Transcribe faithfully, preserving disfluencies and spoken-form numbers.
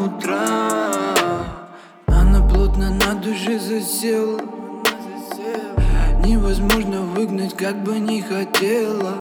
утра. Она плотно на душе засела, невозможно выгнать, как бы не хотела.